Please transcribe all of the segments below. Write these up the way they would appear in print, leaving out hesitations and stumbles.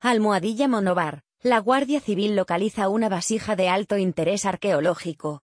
Almohadilla Monóvar. La Guardia Civil localiza una vasija de alto interés arqueológico.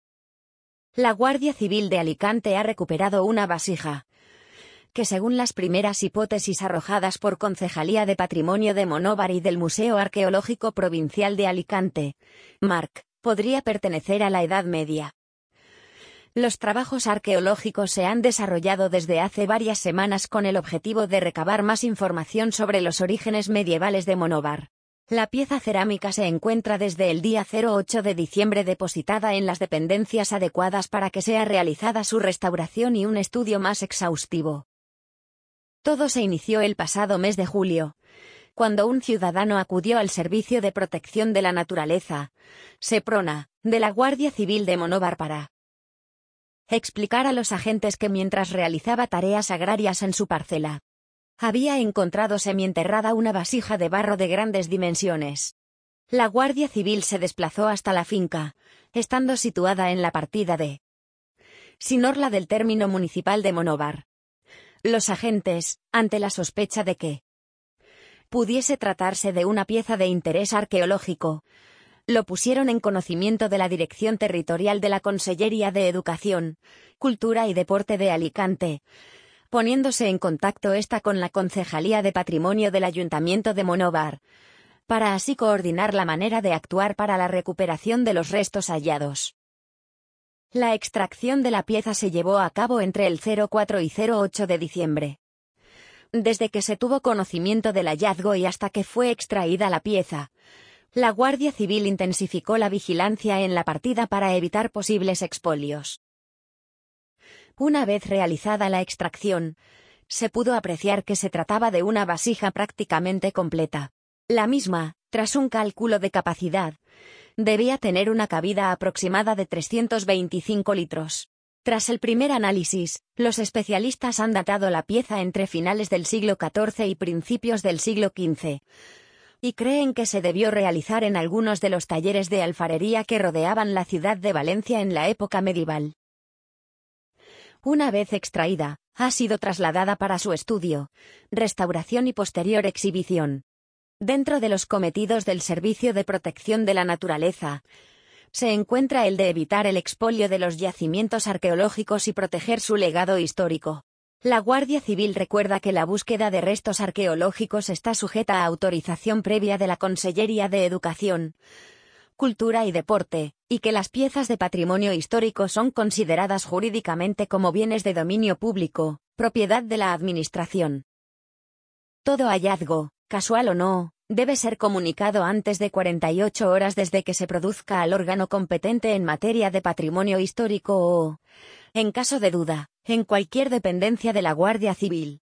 La Guardia Civil de Alicante ha recuperado una vasija que, según las primeras hipótesis arrojadas por Concejalía de Patrimonio de Monóvar y del Museo Arqueológico Provincial de Alicante, MARC, podría pertenecer a la Edad Media. Los trabajos arqueológicos se han desarrollado desde hace varias semanas con el objetivo de recabar más información sobre los orígenes medievales de Monóvar. La pieza cerámica se encuentra desde el día 08 de diciembre depositada en las dependencias adecuadas para que sea realizada su restauración y un estudio más exhaustivo. Todo se inició el pasado mes de julio, cuando un ciudadano acudió al Servicio de Protección de la Naturaleza, SEPRONA, de la Guardia Civil de Monóvar para explicar a los agentes que mientras realizaba tareas agrarias en su parcela, había encontrado semienterrada una vasija de barro de grandes dimensiones. La Guardia Civil se desplazó hasta la finca, estando situada en la partida de Sinorla del término municipal de Monóvar. Los agentes, ante la sospecha de que pudiese tratarse de una pieza de interés arqueológico, lo pusieron en conocimiento de la Dirección Territorial de la Consellería de Educación, Cultura y Deporte de Alicante, poniéndose en contacto esta con la Concejalía de Patrimonio del Ayuntamiento de Monóvar, para así coordinar la manera de actuar para la recuperación de los restos hallados. La extracción de la pieza se llevó a cabo entre el 04 y 08 de diciembre. Desde que se tuvo conocimiento del hallazgo y hasta que fue extraída la pieza, la Guardia Civil intensificó la vigilancia en la partida para evitar posibles expolios. Una vez realizada la extracción, se pudo apreciar que se trataba de una vasija prácticamente completa. La misma, tras un cálculo de capacidad, debía tener una cabida aproximada de 325 litros. Tras el primer análisis, los especialistas han datado la pieza entre finales del siglo XIV y principios del siglo XV, y creen que se debió realizar en algunos de los talleres de alfarería que rodeaban la ciudad de Valencia en la época medieval. Una vez extraída, ha sido trasladada para su estudio, restauración y posterior exhibición. Dentro de los cometidos del Servicio de Protección de la Naturaleza, se encuentra el de evitar el expolio de los yacimientos arqueológicos y proteger su legado histórico. La Guardia Civil recuerda que la búsqueda de restos arqueológicos está sujeta a autorización previa de la Consellería de Educación, Cultura y Deporte, y que las piezas de patrimonio histórico son consideradas jurídicamente como bienes de dominio público, propiedad de la Administración. Todo hallazgo, casual o no, debe ser comunicado antes de 48 horas desde que se produzca al órgano competente en materia de patrimonio histórico o, en caso de duda, en cualquier dependencia de la Guardia Civil.